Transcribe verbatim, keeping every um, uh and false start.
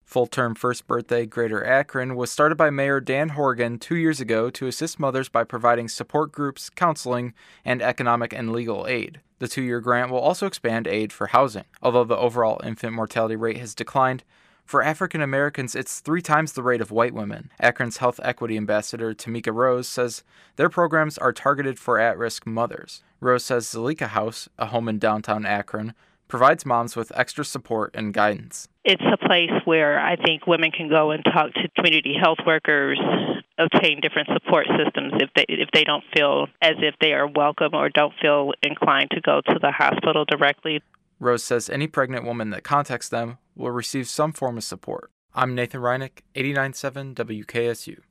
Full-term First Birthday Greater Akron was started by Mayor Dan Horgan two years ago to assist mothers by providing support groups, counseling, and economic and legal aid. The two-year grant will also expand aid for housing. Although the overall infant mortality rate has declined, for African Americans, it's three times the rate of white women. Akron's Health Equity Ambassador Tamika Rose says their programs are targeted for at-risk mothers. Rose says Zalika House, a home in downtown Akron, provides moms with extra support and guidance. It's a place where I think women can go and talk to community health workers, obtain different support systems if they if they don't feel as if they are welcome or don't feel inclined to go to the hospital directly. Rose says any pregnant woman that contacts them will receive some form of support. I'm Nathan Reinick, eighty-nine point seven W K S U.